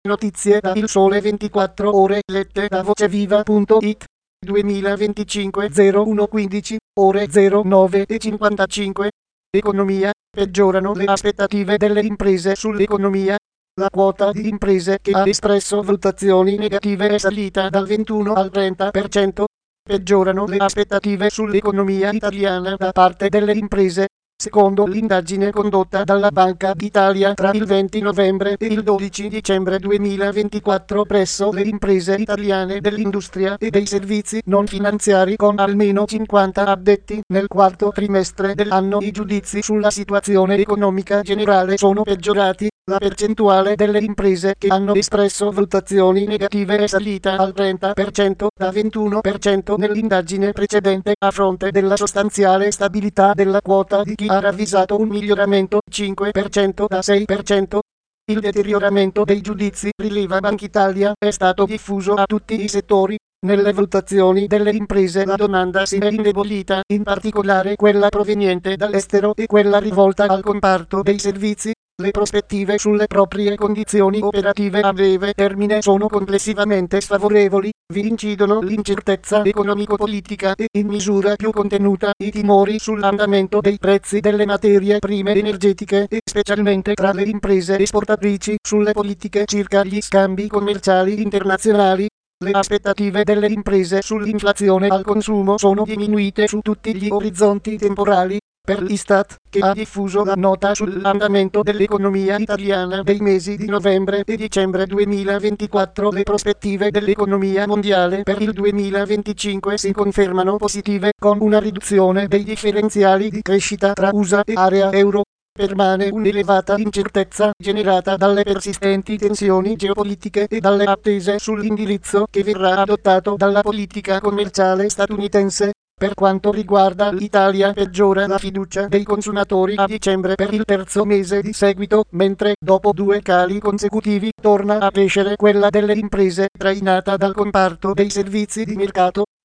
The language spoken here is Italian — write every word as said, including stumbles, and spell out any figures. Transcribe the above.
Notizie da Il Sole ventiquattro Ore lette da voceviva punto it. duemilaventicinque zero uno quindici ore zero nove e cinquantacinque. Economia. Peggiorano le aspettative delle imprese sull'economia. La quota di imprese che ha espresso valutazioni negative è salita dal ventuno al trenta per cento. Peggiorano le aspettative sull'economia italiana da parte delle imprese. Secondo l'indagine condotta dalla Banca d'Italia tra il venti novembre e il dodici dicembre duemilaventiquattro presso le imprese italiane dell'industria e dei servizi non finanziari con almeno cinquanta addetti nel quarto trimestre dell'anno, i giudizi sulla situazione economica generale sono peggiorati. La percentuale delle imprese che hanno espresso valutazioni negative è salita al trenta per cento da ventuno per cento nell'indagine precedente, a fronte della sostanziale stabilità della quota di chi ha ravvisato un miglioramento cinque per cento da sei per cento. Il deterioramento dei giudizi, rileva Bankitalia, è stato diffuso a tutti i settori. Nelle valutazioni delle imprese la domanda si è indebolita, in particolare quella proveniente dall'estero e quella rivolta al comparto dei servizi. Le prospettive sulle proprie condizioni operative a breve termine sono complessivamente sfavorevoli. Vi incidono l'incertezza economico-politica e, in misura più contenuta, i timori sull'andamento dei prezzi delle materie prime energetiche e, specialmente tra le imprese esportatrici, sulle politiche circa gli scambi commerciali internazionali. Le aspettative delle imprese sull'inflazione al consumo sono diminuite su tutti gli orizzonti temporali. Per l'Istat, che ha diffuso la nota sull'andamento dell'economia italiana dei mesi di novembre e dicembre duemilaventiquattro, le prospettive dell'economia mondiale per il duemilaventicinque si confermano positive, con una riduzione dei differenziali di crescita tra U S A e area euro. Permane un'elevata incertezza generata dalle persistenti tensioni geopolitiche e dalle attese sull'indirizzo che verrà adottato dalla politica commerciale statunitense. Per quanto riguarda l'Italia, peggiora la fiducia dei consumatori a dicembre per il terzo mese di seguito, mentre dopo due cali consecutivi torna a crescere quella delle imprese, trainata dal comparto dei servizi di mercato.